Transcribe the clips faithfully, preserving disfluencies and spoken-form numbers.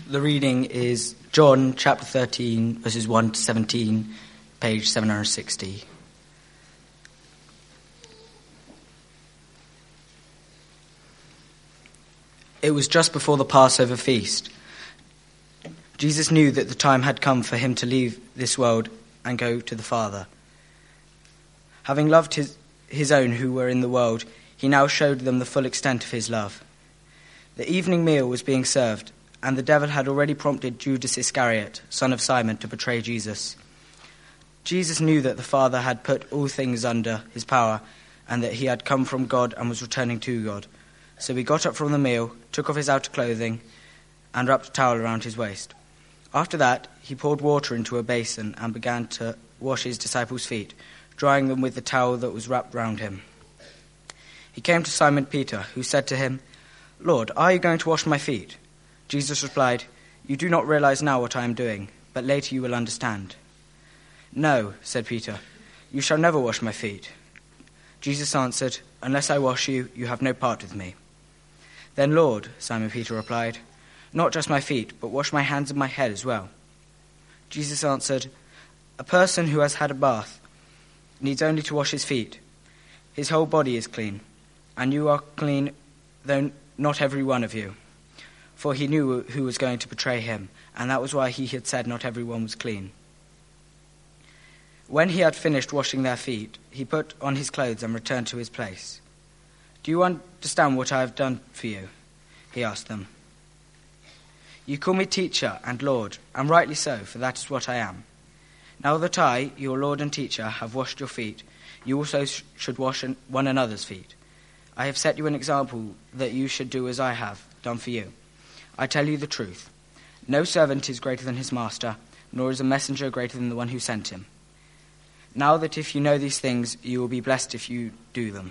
The reading is John chapter thirteen, verses one to seventeen, page seven hundred sixty. It was just before the Passover feast. Jesus knew that the time had come for him to leave this world and go to the Father. Having loved his, his own who were in the world, he now showed them the full extent of his love. The evening meal was being served, and the devil had already prompted Judas Iscariot, son of Simon, to betray Jesus. Jesus knew that the Father had put all things under his power, and that he had come from God and was returning to God. So he got up from the meal, took off his outer clothing, and wrapped a towel around his waist. After that, he poured water into a basin and began to wash his disciples' feet, drying them with the towel that was wrapped round him. He came to Simon Peter, who said to him, "Lord, are you going to wash my feet?" Jesus replied, "You do not realize now what I am doing, but later you will understand." "No," said Peter, "you shall never wash my feet." Jesus answered, "Unless I wash you, you have no part with me." "Then, Lord," Simon Peter replied, "not just my feet, but wash my hands and my head as well." Jesus answered, "A person who has had a bath needs only to wash his feet. His whole body is clean, and you are clean, though not every one of you." For he knew who was going to betray him, and that was why he had said not everyone was clean. When he had finished washing their feet, he put on his clothes and returned to his place. "Do you understand what I have done for you?" he asked them. "You call me teacher and Lord, and rightly so, for that is what I am. Now that I, your Lord and teacher, have washed your feet, you also sh- should wash an- one another's feet. I have set you an example that you should do as I have done for you. I tell you the truth. No servant is greater than his master, nor is a messenger greater than the one who sent him. Now that if you know these things, you will be blessed if you do them."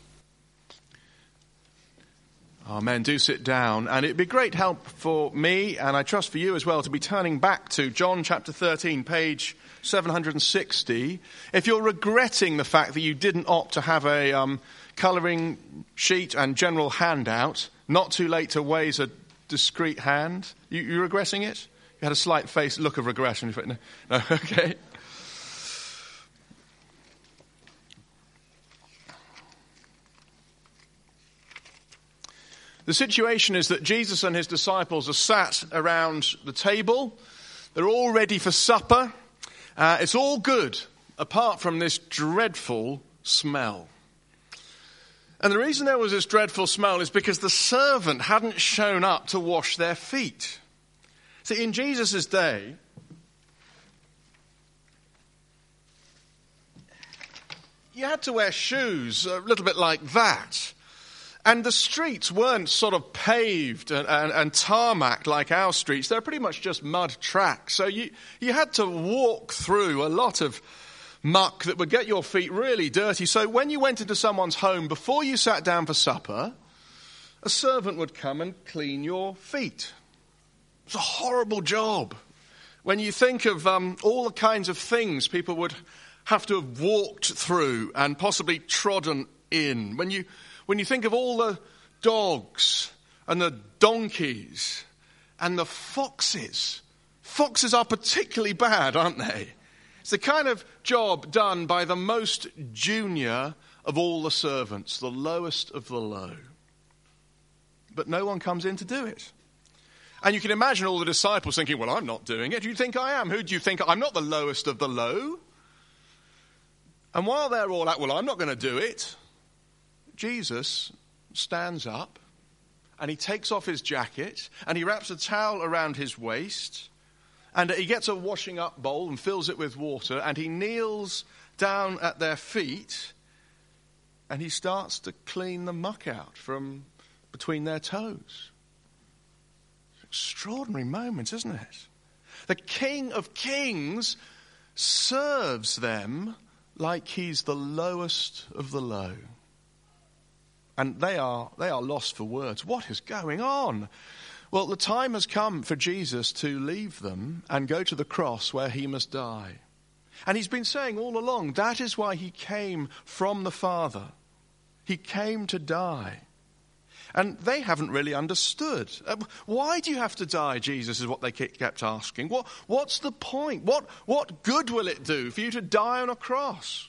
Amen. Do sit down. And it'd be great help for me, and I trust for you as well, to be turning back to John chapter thirteen, page seven hundred sixty. If you're regretting the fact that you didn't opt to have a um, colouring sheet and general handout, not too late to raise a discreet hand. You, you regretting it? You had a slight face look of regression. No, no, okay. The situation is that Jesus and his disciples are sat around the table. They're all ready for supper. Uh, it's all good, apart from this dreadful smell. And the reason there was this dreadful smell is because the servant hadn't shown up to wash their feet. See, in Jesus' day, you had to wear shoes a little bit like that. And the streets weren't sort of paved and, and, and tarmac like our streets. They're pretty much just mud tracks. So you, you had to walk through a lot of muck that would get your feet really dirty. So when you went into someone's home, before you sat down for supper, a servant would come and clean your feet. It's a horrible job. When you think of um, all the kinds of things people would have to have walked through and possibly trodden in. When you when you think of all the dogs and the donkeys and the foxes. Foxes are particularly bad, aren't they? It's the kind of job done by the most junior of all the servants, the lowest of the low. But no one comes in to do it. And you can imagine all the disciples thinking, well, I'm not doing it. Who do you think I am? Who do you think? I'm not the lowest of the low. And while they're all at, well, I'm not going to do it, Jesus stands up and he takes off his jacket and he wraps a towel around his waist. And he gets a washing up bowl and fills it with water, and he kneels down at their feet and he starts to clean the muck out from between their toes. Extraordinary moment, isn't it? The King of Kings serves them like he's the lowest of the low. And they are they are lost for words. What is going on? Well, the time has come for Jesus to leave them and go to the cross where he must die. And he's been saying all along, that is why he came from the Father. He came to die. And they haven't really understood. Uh, why do you have to die, Jesus, is what they kept asking. What, what's the point? What, what good will it do for you to die on a cross?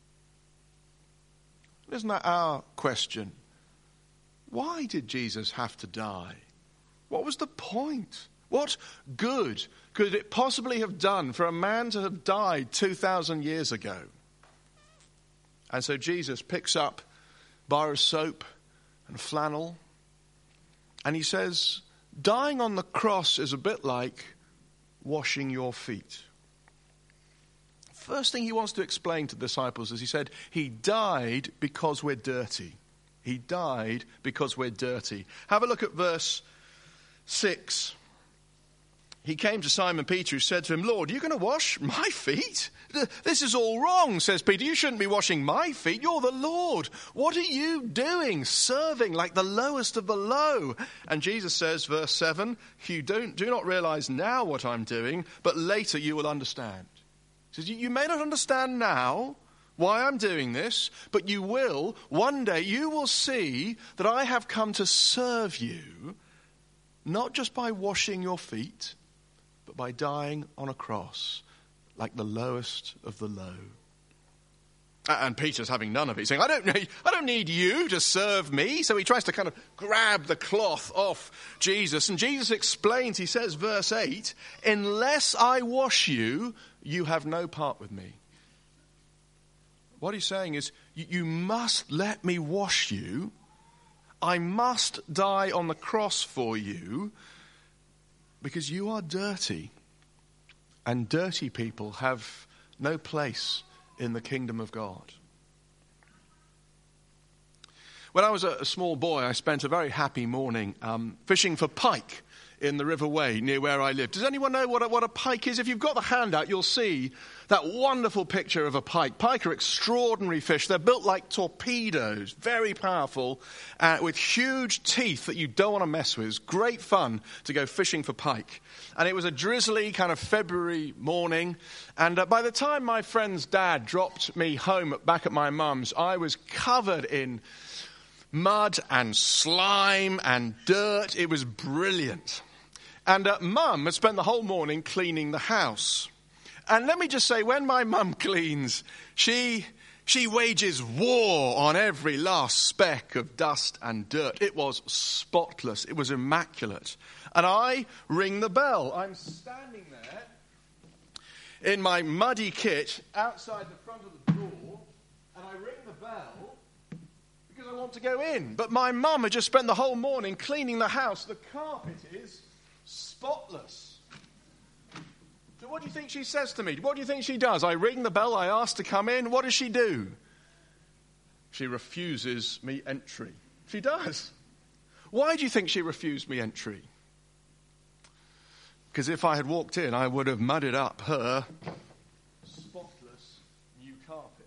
Isn't that our question? Why did Jesus have to die? What was the point? What good could it possibly have done for a man to have died two thousand years ago? And so Jesus picks up bar of soap and flannel, and he says, dying on the cross is a bit like washing your feet. First thing he wants to explain to the disciples is he said, he died because we're dirty. He died because we're dirty. Have a look at verse six. He came to Simon Peter, who said to him, Lord, are you going to wash my feet? This is all wrong, says Peter. You shouldn't be washing my feet. You're the Lord. What are you doing, serving like the lowest of the low? And Jesus says, verse seven, you don't, do not realize now what I'm doing, but later you will understand. He says, you may not understand now why I'm doing this, but you will. One day you will see that I have come to serve you, not just by washing your feet, but by dying on a cross like the lowest of the low. And Peter's having none of it. He's saying, I don't need, I don't need you to serve me. So he tries to kind of grab the cloth off Jesus. And Jesus explains, he says, verse eight, unless I wash you, you have no part with me. What he's saying is, you, you must let me wash you. I must die on the cross for you, because you are dirty, and dirty people have no place in the kingdom of God. When I was a, a small boy, I spent a very happy morning um, fishing for pike in the River Wey near where I live. Does anyone know what a, what a pike is? If you've got the handout, you'll see that wonderful picture of a pike. Pike are extraordinary fish. They're built like torpedoes, very powerful, uh, with huge teeth that you don't want to mess with. It's great fun to go fishing for pike. And it was a drizzly kind of February morning. And uh, by the time my friend's dad dropped me home back at my mum's, I was covered in mud and slime and dirt. It was brilliant. And uh, Mum had spent the whole morning cleaning the house. And let me just say, when my mum cleans, she she wages war on every last speck of dust and dirt. It was spotless. It was immaculate. And I ring the bell. I'm standing there in my muddy kit outside the front of the door, and I ring the bell because I want to go in. But my mum had just spent the whole morning cleaning the house. The carpet is spotless. So what do you think she says to me? What do you think she does? I ring the bell, I ask to come in. What does she do? She refuses me entry. She does. Why do you think she refused me entry? Because if I had walked in, I would have mudded up her spotless new carpet.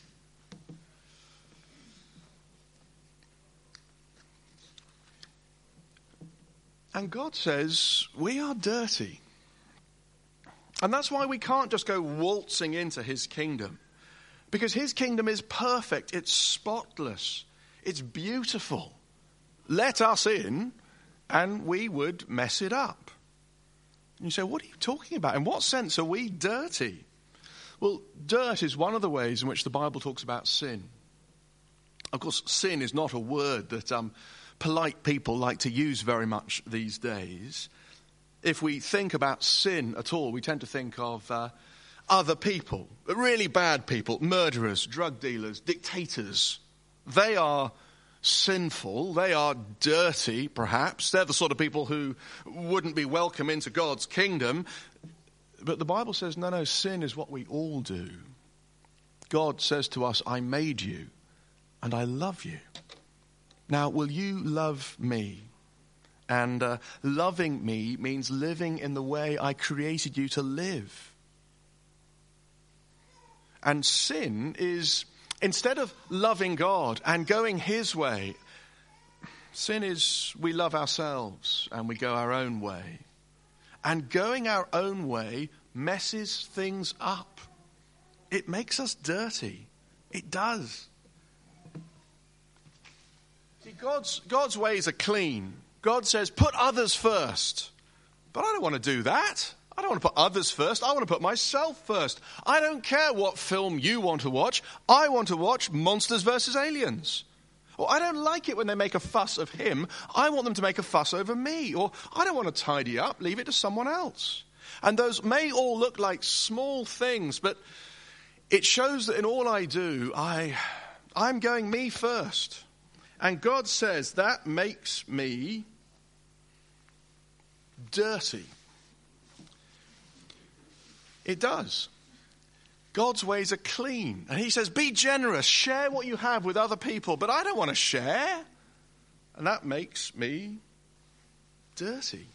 And God says, we are dirty. And that's why we can't just go waltzing into his kingdom. Because his kingdom is perfect. It's spotless. It's beautiful. Let us in and we would mess it up. And you say, what are you talking about? In what sense are we dirty? Well, dirt is one of the ways in which the Bible talks about sin. Of course, sin is not a word that um, polite people like to use very much these days. If we think about sin at all, we tend to think of uh, other people, really bad people, murderers, drug dealers, dictators. They are sinful. They are dirty, perhaps. They're the sort of people who wouldn't be welcome into God's kingdom. But the Bible says, no, no, sin is what we all do. God says to us, I made you and I love you. Now, will you love me? And uh, loving me means living in the way I created you to live. And sin is, instead of loving God and going his way, sin is we love ourselves and we go our own way. And going our own way messes things up. It makes us dirty. It does. See, God's, God's ways are clean. God says, put others first. But I don't want to do that. I don't want to put others first. I want to put myself first. I don't care what film you want to watch. I want to watch Monsters versus Aliens. Or I don't like it when they make a fuss of him. I want them to make a fuss over me. Or I don't want to tidy up. Leave it to someone else. And those may all look like small things, but it shows that in all I do, I, I'm going me first. And God says that makes me dirty. It does. God's ways are clean. And he says, be generous, share what you have with other people. But I don't want to share. And that makes me dirty.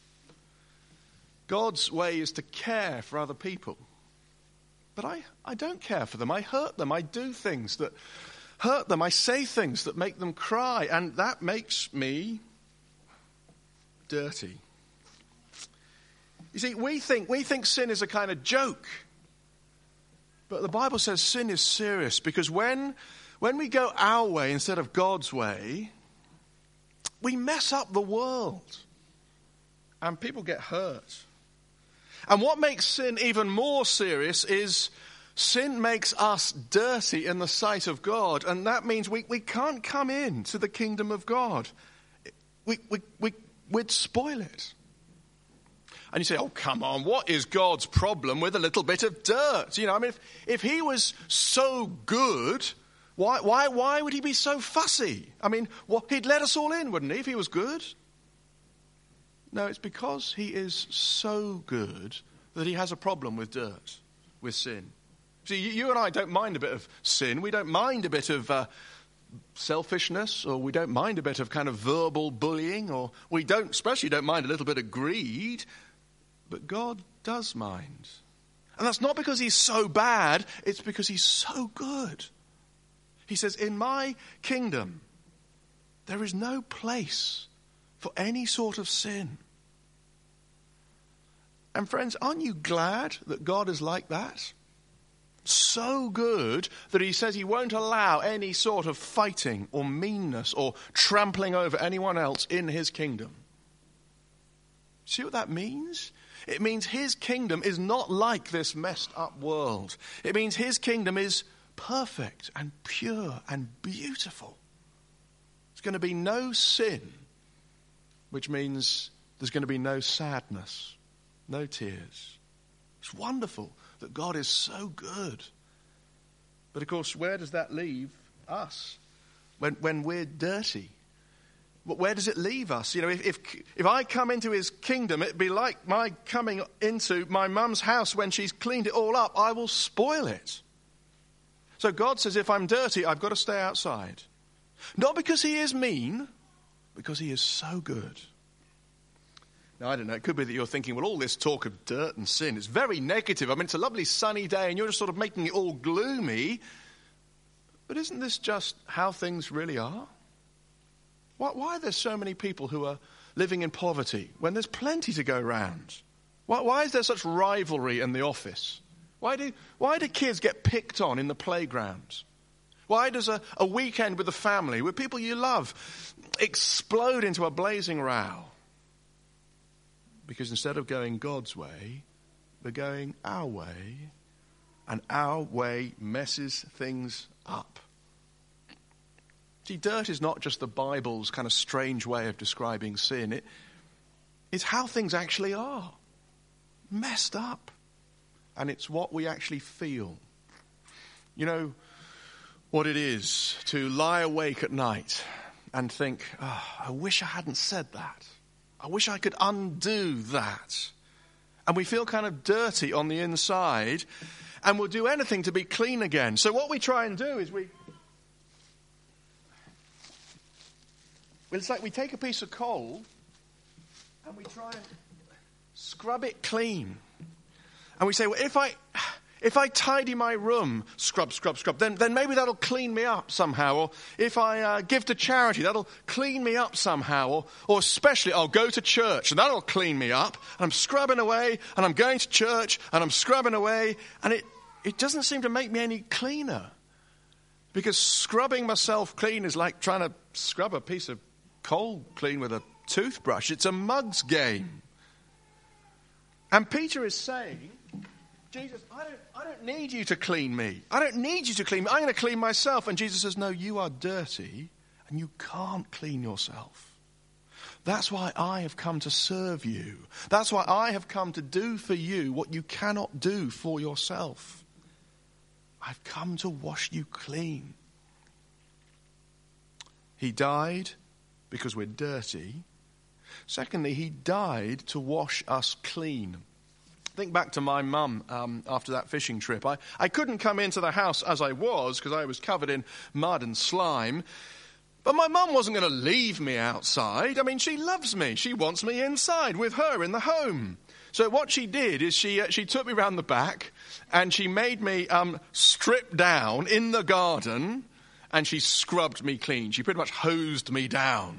God's way is to care for other people. But I, I don't care for them. I hurt them. I do things that hurt them. I say things that make them cry. And that makes me dirty. You see, we think, we think sin is a kind of joke. But the Bible says sin is serious, because when, when we go our way instead of God's way, we mess up the world. And people get hurt. And what makes sin even more serious is sin makes us dirty in the sight of God. And that means we, we can't come in to the kingdom of God. We, we, we, we'd spoil it. And you say, oh, come on, what is God's problem with a little bit of dirt? You know, I mean, if, if he was so good, why, why, why would he be so fussy? I mean, well, he'd let us all in, wouldn't he, if he was good? No, it's because he is so good that he has a problem with dirt, with sin. See, you and I don't mind a bit of sin. We don't mind a bit of uh, selfishness, or we don't mind a bit of kind of verbal bullying, or we don't, especially don't mind a little bit of greed. But God does mind. And that's not because he's so bad, it's because he's so good. He says, in my kingdom, there is no place for any sort of sin. And friends, aren't you glad that God is like that? So good that he says he won't allow any sort of fighting or meanness or trampling over anyone else in his kingdom. See what that means? It means his kingdom is not like this messed up world. It means his kingdom is perfect and pure and beautiful. There's going to be no sin, which means there's going to be no sadness, no tears. It's wonderful that God is so good. But of course, where does that leave us when, when we're dirty? Where does it leave us? You know, if, if if I come into his kingdom, it'd be like my coming into my mum's house when she's cleaned it all up. I will spoil it. So God says, if I'm dirty, I've got to stay outside. Not because he is mean, because he is so good. Now, I don't know, it could be that you're thinking, well, all this talk of dirt and sin is very negative. I mean, it's a lovely sunny day and you're just sort of making it all gloomy. But isn't this just how things really are? Why, why are there so many people who are living in poverty when there's plenty to go round? Why, why is there such rivalry in the office? Why do, why do kids get picked on in the playground? Why does a, a weekend with the family, with people you love, explode into a blazing row? Because instead of going God's way, we're going our way, and our way messes things up. See, dirt is not just the Bible's kind of strange way of describing sin. It, it's how things actually are. Messed up. And it's what we actually feel. You know what it is to lie awake at night and think, oh, I wish I hadn't said that. I wish I could undo that. And we feel kind of dirty on the inside, and we'll do anything to be clean again. So what we try and do is we... Well, it's like we take a piece of coal and we try and scrub it clean. And we say, well, if I if I tidy my room, scrub, scrub, scrub, then, then maybe that'll clean me up somehow. Or if I uh, give to charity, that'll clean me up somehow. Or, or especially, I'll go to church and that'll clean me up. And I'm scrubbing away and I'm going to church and I'm scrubbing away. And it, it doesn't seem to make me any cleaner. Because scrubbing myself clean is like trying to scrub a piece of coal clean with a toothbrush. It's a mug's game. And Peter is saying, Jesus, I don't, I don't need you to clean me. I don't need you to clean me. I'm going to clean myself. And Jesus says, no, you are dirty and you can't clean yourself. That's why I have come to serve you. That's why I have come to do for you what you cannot do for yourself. I've come to wash you clean. He died because we're dirty. Secondly, he died to wash us clean. Think back to my mum um, after that fishing trip. I, I couldn't come into the house as I was because I was covered in mud and slime. But my mum wasn't going to leave me outside. I mean, she loves me. She wants me inside with her in the home. So what she did is she uh, she took me round the back and she made me um, strip down in the garden and she scrubbed me clean. She pretty much hosed me down.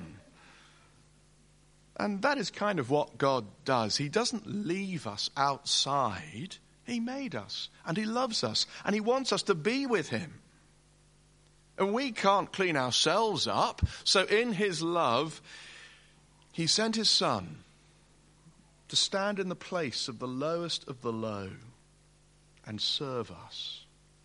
And that is kind of what God does. He doesn't leave us outside. He made us and he loves us and he wants us to be with him. And we can't clean ourselves up. So in his love, he sent his son to stand in the place of the lowest of the low and serve us.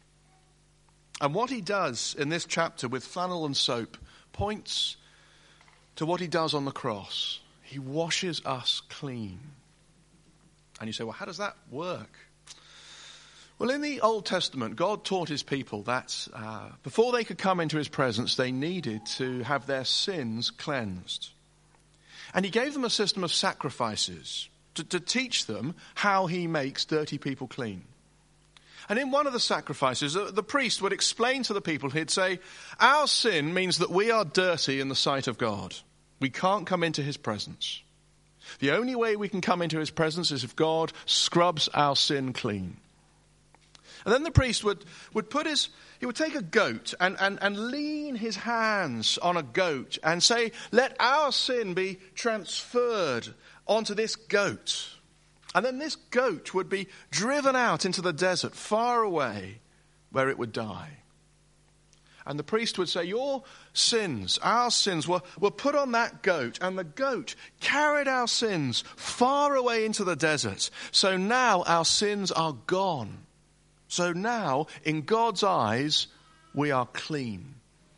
And what he does in this chapter with flannel and soap points to what he does on the cross. He washes us clean. And you say, well, how does that work? Well, in the Old Testament, God taught his people that uh, before they could come into his presence, they needed to have their sins cleansed. And he gave them a system of sacrifices to, to teach them how he makes dirty people clean. And in one of the sacrifices, the, the priest would explain to the people, he'd say, our sin means that we are dirty in the sight of God. We can't come into his presence. The only way we can come into his presence is if God scrubs our sin clean. And then the priest would, would put his, he would take a goat and, and, and lean his hands on a goat and say, let our sin be transferred onto this goat. And then this goat would be driven out into the desert far away where it would die. And the priest would say, your sins, our sins were, were put on that goat, and the goat carried our sins far away into the desert. So now our sins are gone. So now, in God's eyes, we are clean.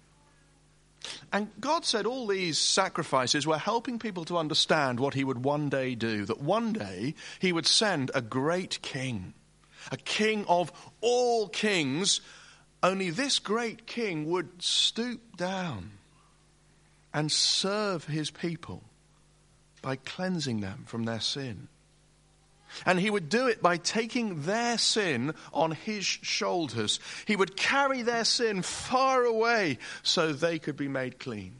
And God said all these sacrifices were helping people to understand what he would one day do. That one day he would send a great king, a king of all kings. Only this great king would stoop down and serve his people by cleansing them from their sin. And he would do it by taking their sin on his shoulders. He would carry their sin far away so they could be made clean.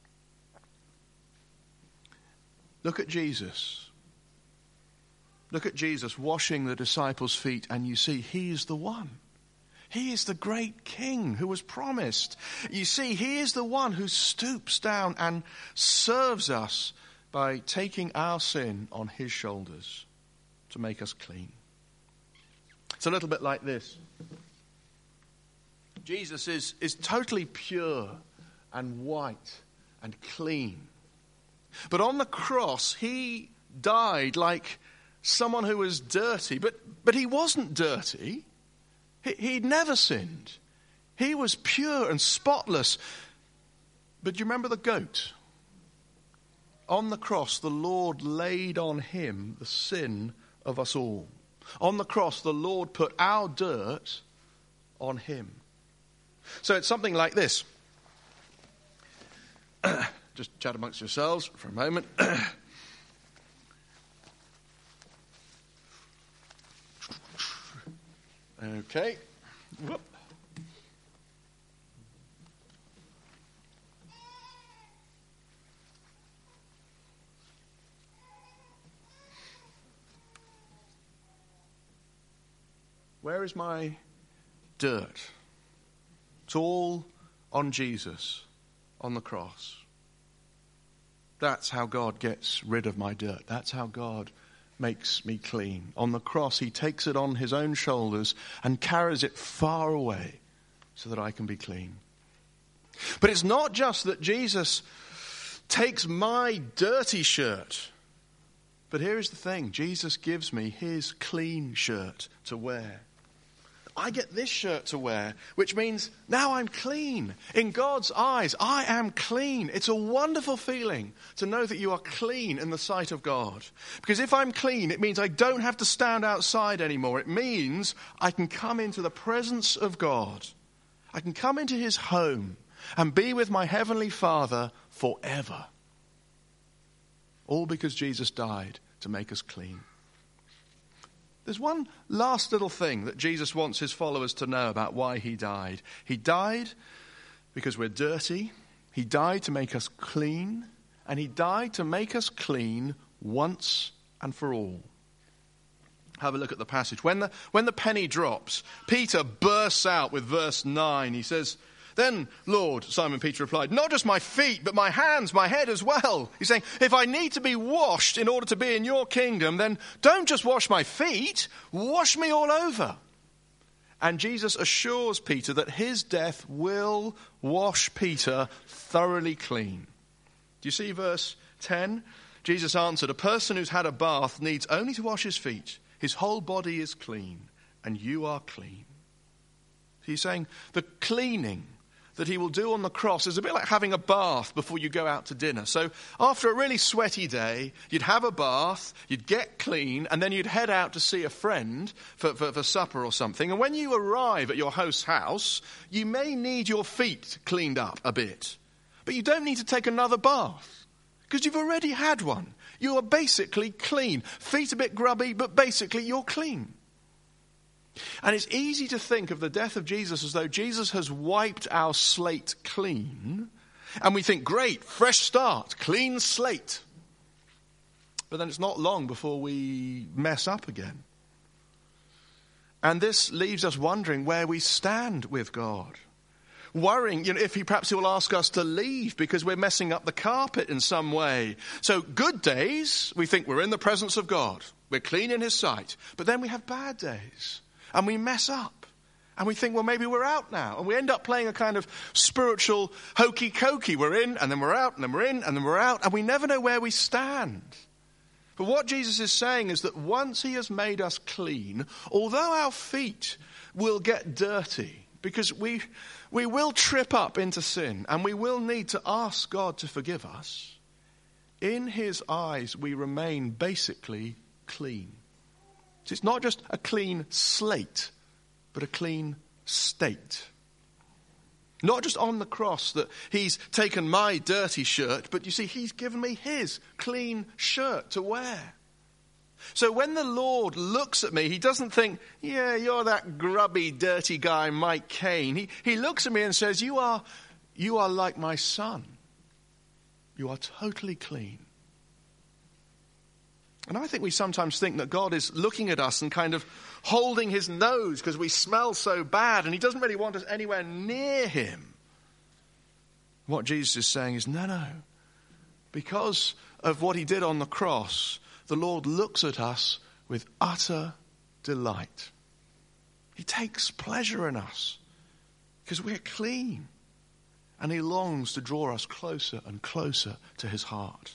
Look at Jesus. Look at Jesus washing the disciples' feet, and you see he is the one. He is the great king who was promised. You see, he is the one who stoops down and serves us by taking our sin on his shoulders to make us clean. It's a little bit like this. Jesus is, is totally pure and white and clean. But on the cross, he died like someone who was dirty. But, but he wasn't dirty. He, he'd never sinned. He was pure and spotless. But do you remember the goat? On the cross, the Lord laid on him the sin of us all. On the cross, the Lord put our dirt on him. So it's something like this. Just chat amongst yourselves for a moment. Okay. Whoop. Where is my dirt? It's all on Jesus, on the cross. That's how God gets rid of my dirt. That's how God makes me clean. On the cross, he takes it on his own shoulders and carries it far away so that I can be clean. But it's not just that Jesus takes my dirty shirt. But here is the thing. Jesus gives me his clean shirt to wear. I get this shirt to wear, which means now I'm clean. In God's eyes, I am clean. It's a wonderful feeling to know that you are clean in the sight of God. Because if I'm clean, it means I don't have to stand outside anymore. It means I can come into the presence of God. I can come into his home and be with my heavenly Father forever. All because Jesus died to make us clean. There's one last little thing that Jesus wants his followers to know about why he died. He died because we're dirty. He died to make us clean. And he died to make us clean once and for all. Have a look at the passage. When the, when the penny drops, Peter bursts out with verse nine. He says, "Then, Lord," Simon Peter replied, "not just my feet, but my hands, my head as well." He's saying, if I need to be washed in order to be in your kingdom, then don't just wash my feet, wash me all over. And Jesus assures Peter that his death will wash Peter thoroughly clean. Do you see verse ten? Jesus answered, "A person who's had a bath needs only to wash his feet. His whole body is clean, and you are clean." He's saying the cleaning that he will do on the cross is a bit like having a bath before you go out to dinner. So after a really sweaty day, you'd have a bath, you'd get clean, and then you'd head out to see a friend for, for, for supper or something. And when you arrive at your host's house, you may need your feet cleaned up a bit. But you don't need to take another bath because you've already had one. You are basically clean. Feet a bit grubby, but basically you're clean. And it's easy to think of the death of Jesus as though Jesus has wiped our slate clean. And we think, great, fresh start, clean slate. But then it's not long before we mess up again. And this leaves us wondering where we stand with God. Worrying, you know, if he perhaps he will ask us to leave because we're messing up the carpet in some way. So good days, we think we're in the presence of God. We're clean in his sight. But then we have bad days. And we mess up. And we think, well, maybe we're out now. And we end up playing a kind of spiritual hokey-cokey. We're in, and then we're out, and then we're in, and then we're out. And we never know where we stand. But what Jesus is saying is that once he has made us clean, although our feet will get dirty, because we, we will trip up into sin, and we will need to ask God to forgive us, in his eyes we remain basically clean. So it's not just a clean slate, but a clean state. Not just on the cross that he's taken my dirty shirt, but you see, he's given me his clean shirt to wear. So when the Lord looks at me, he doesn't think, yeah, you're that grubby, dirty guy, Mike Caine. He, he looks at me and says, you are, you are like my son. You are totally clean. And I think we sometimes think that God is looking at us and kind of holding his nose because we smell so bad and he doesn't really want us anywhere near him. What Jesus is saying is, no, no. Because of what he did on the cross, the Lord looks at us with utter delight. He takes pleasure in us because we're clean. And he longs to draw us closer and closer to his heart.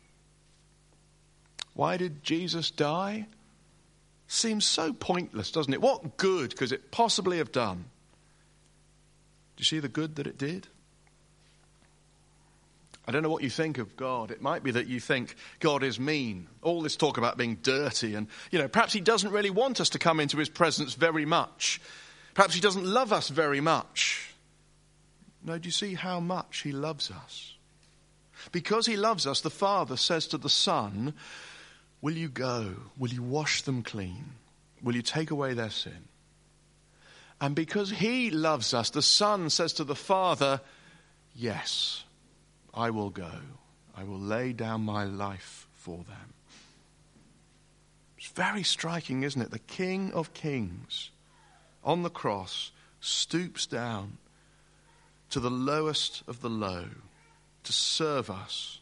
Why did Jesus die? Seems so pointless, doesn't it? What good could it possibly have done? Do you see the good that it did? I don't know what you think of God. It might be that you think God is mean. All this talk about being dirty and, you know, perhaps he doesn't really want us to come into his presence very much. Perhaps he doesn't love us very much. No, do you see how much he loves us? Because he loves us, the Father says to the Son, will you go? Will you wash them clean? Will you take away their sin? And because he loves us, the Son says to the Father, yes, I will go. I will lay down my life for them. It's very striking, isn't it? The King of Kings on the cross stoops down to the lowest of the low to serve us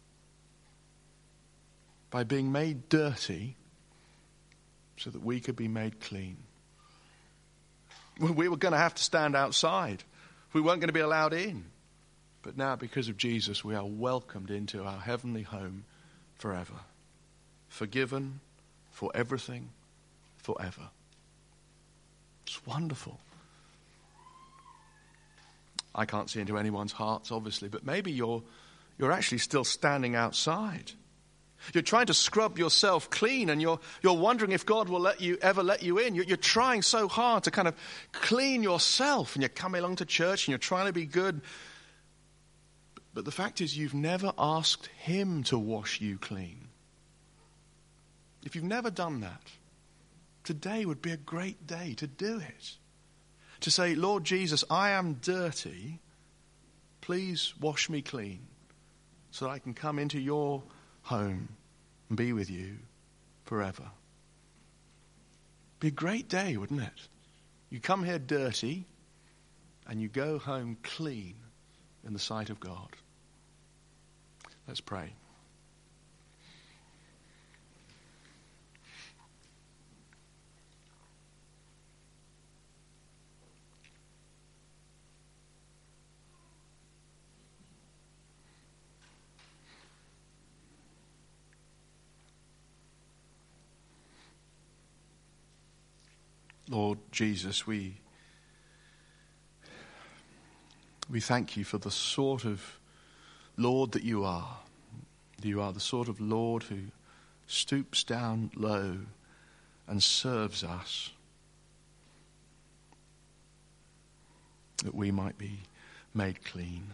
by being made dirty so that we could be made clean. We were going to have to stand outside. We weren't going to be allowed in. But now, because of Jesus, we are welcomed into our heavenly home forever. Forgiven for everything, forever. It's wonderful. I can't see into anyone's hearts, obviously, but maybe you're you're actually still standing outside. You're trying to scrub yourself clean, and you're you're wondering if God will let you ever let you in. You're, you're trying so hard to kind of clean yourself, and you're coming along to church, and you're trying to be good. But the fact is, you've never asked him to wash you clean. If you've never done that, today would be a great day to do it. To say, Lord Jesus, I am dirty. Please wash me clean so that I can come into your home and be with you forever. Be a great day, wouldn't it? You come here dirty and you go home clean in the sight of God. Let's pray. Lord Jesus, we we thank you for the sort of Lord that you are. You are the sort of Lord who stoops down low and serves us, that we might be made clean.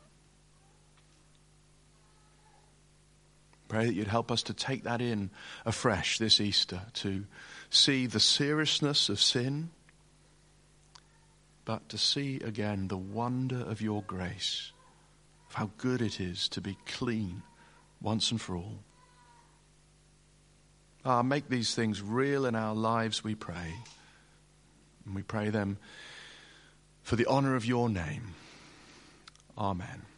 Pray that you'd help us to take that in afresh this Easter, to see the seriousness of sin, but to see again the wonder of your grace, of how good it is to be clean once and for all. Ah, make these things real in our lives, we pray. And we pray them for the honor of your name. Amen.